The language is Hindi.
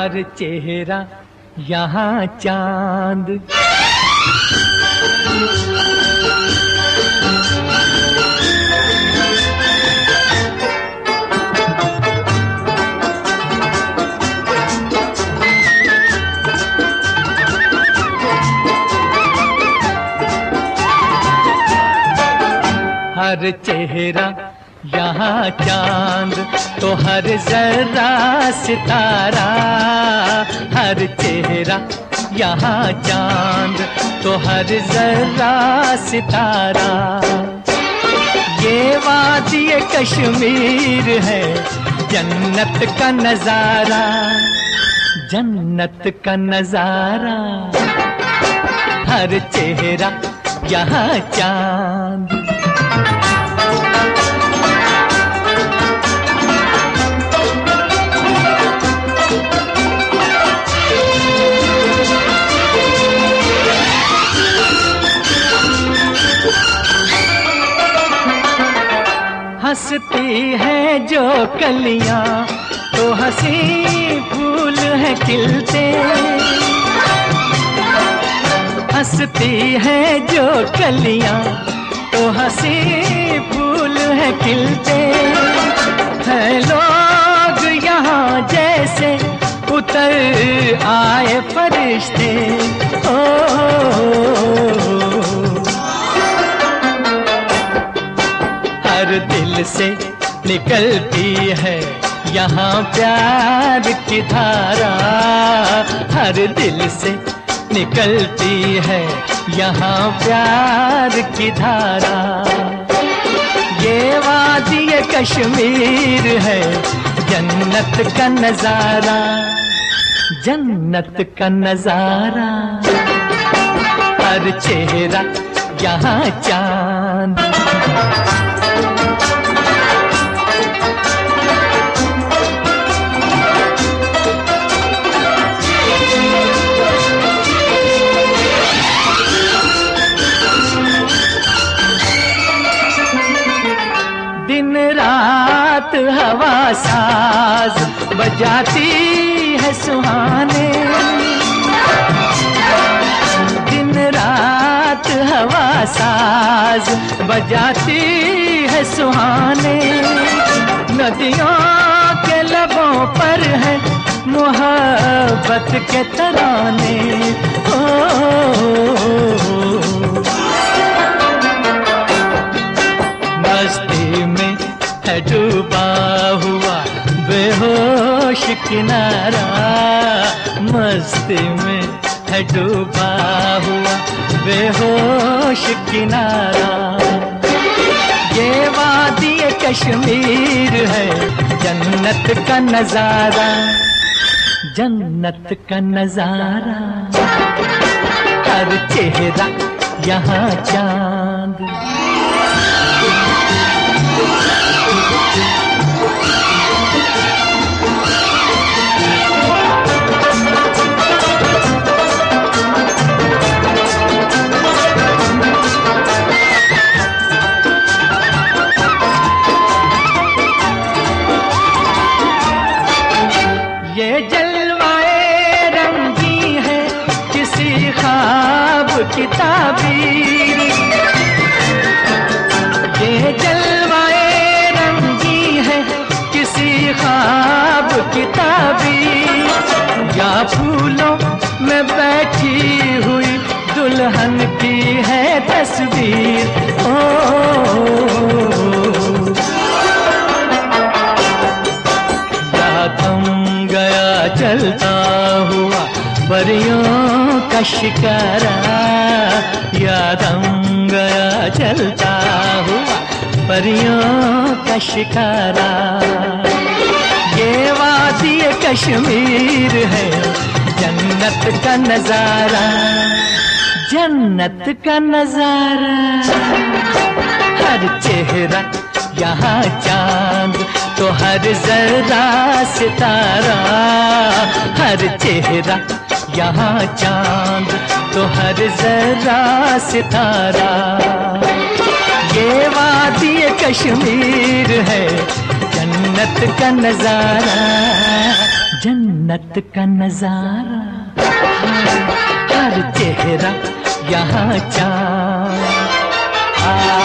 हर चेहरा यहाँ चांद। हर चेहरा यहाँ चांद तो हर जरा सितारा। हर चेहरा यहाँ चांद तो हर जरा सितारा। ये वादी कश्मीर है जन्नत का नजारा, जन्नत का नजारा। हर चेहरा यहाँ चांद। हंसती है जो कलियां तो हंसी फूल है खिलते। हंसती है जो कलियां तो हंसी फूल है खिलते। हैं लोग यहाँ जैसे उतर आए फरिश्ते। हर दिल से निकलती है यहाँ प्यार की धारा। हर दिल से निकलती है यहाँ प्यार की धारा। ये वादी कश्मीर है जन्नत का नजारा, जन्नत का नजारा। हर चेहरा यहाँ चांद। दिन रात हवा साज बजाती है सुहाने। दिन रात हवा साज बजाती है सुहाने। नदियों के लबों पर है मोहब्बत के तराने। मस्ती में है डूबा हुआ बेहोश किनारा। मस्ती में है डूबा हुआ बेहोश किनारा। ये वादी कश्मीर है जन्नत का नजारा, जन्नत का नजारा। हर चेहरा यहाँ चांद। ये जलवाए रंगी है किसी ख्वाब की ताबीर। ये जलवाए रंगी है किसी ख्वाब की ताबीर। या फूलों में बैठी हुई दुल्हन की है तस्वीर। चलता हुआ परियों का शिकारा। याद गया चलता हुआ परियों का शिकारा। ये वादी कश्मीर है जन्नत का नजारा, जन्नत का नजारा। हर चेहरा यहाँ चांद तो हर जरा सितारा। हर चेहरा यहाँ चांद तो हर जरा सितारा। ये वादी कश्मीर है जन्नत का नजारा, जन्नत का नजारा, हर चेहरा यहाँ चाँद।